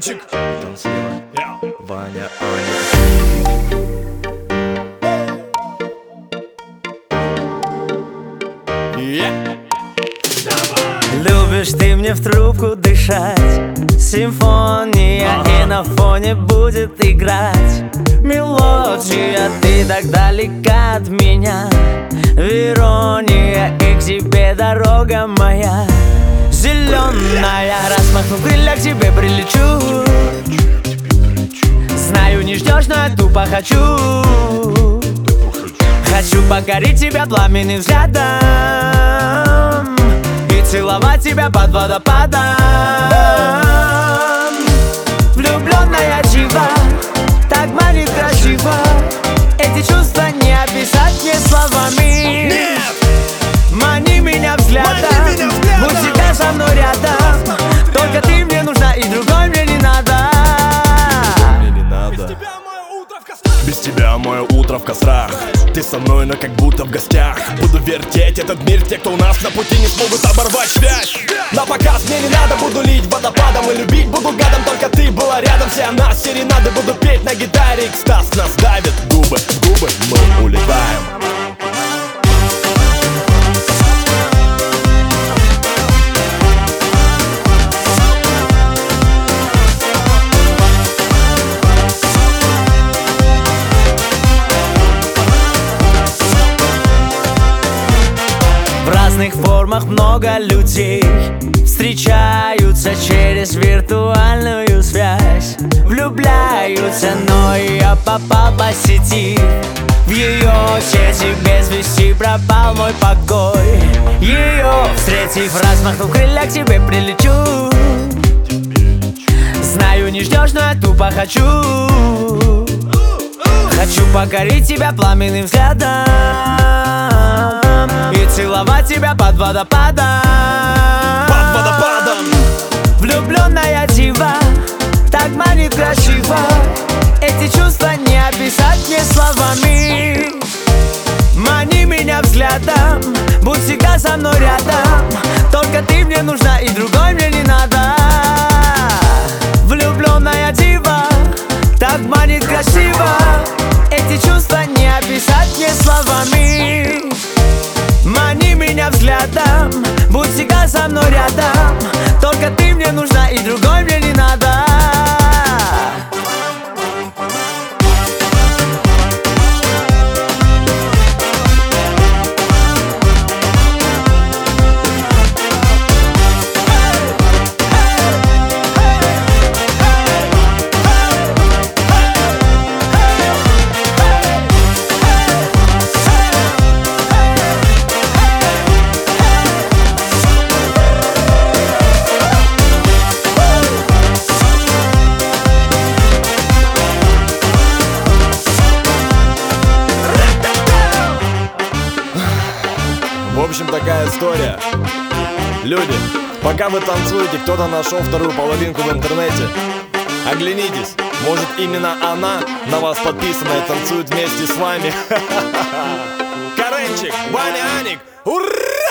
Каренчик. Там слева Ваня, Аня. Любишь ты мне в трубку дышать, симфония, и на фоне будет играть мелодия. Ты так далека от меня, Верония, и к тебе дорога моя зеленая. Размахну крылья, к тебе прилечу. Знаю, не ждешь, но я тупо хочу. Хочу покорить тебя пламенным взглядом и целовать тебя под водопадом. Влюбленная чива, так манит красиво. Эти чувства не описать мне словами. Нет! Мани меня взглядом, будь всегда со мной рядом. Только ты мне нужна, и другой мне не надо. Без тебя мое утро в кострах. Ты со мной, но как будто в гостях. Буду вертеть этот мир, те, кто у нас на пути, не смогут оборвать связь. На показ мне не надо, буду лить водопадом и любить буду гадом. Только ты была рядом, все о нас серенады буду петь на гитаре. Экстаз нас давит губы в губы, мы улетаем. В разных формах много людей встречаются через виртуальную связь. Влюбляются, но я попал по сети. В ее сети без вести пропал мой покой. Ее встретив, размахнув крылья, к тебе прилечу. Знаю, не ждешь, но я тупо хочу. Хочу покорить тебя пламенным взглядом и целовать тебя под водопадом. Под водопадом. Влюбленная дива, так манит красиво. Эти чувства не описать мне словами. Мани меня взглядом, будь всегда со мной рядом. Только ты мне нужна, и другой мне не надо. Влюбленная дива, так манит красиво. Эти чувства не описать мне словами. Мани меня взглядом, будь всегда со мной рядом. Только ты мне нужна, и другой мне не надо. В общем, такая история. Люди, пока вы танцуете, кто-то нашел вторую половинку в интернете. Оглянитесь, может именно она на вас подписана и танцует вместе с вами. Каренчик, Ваня, Аник, ура!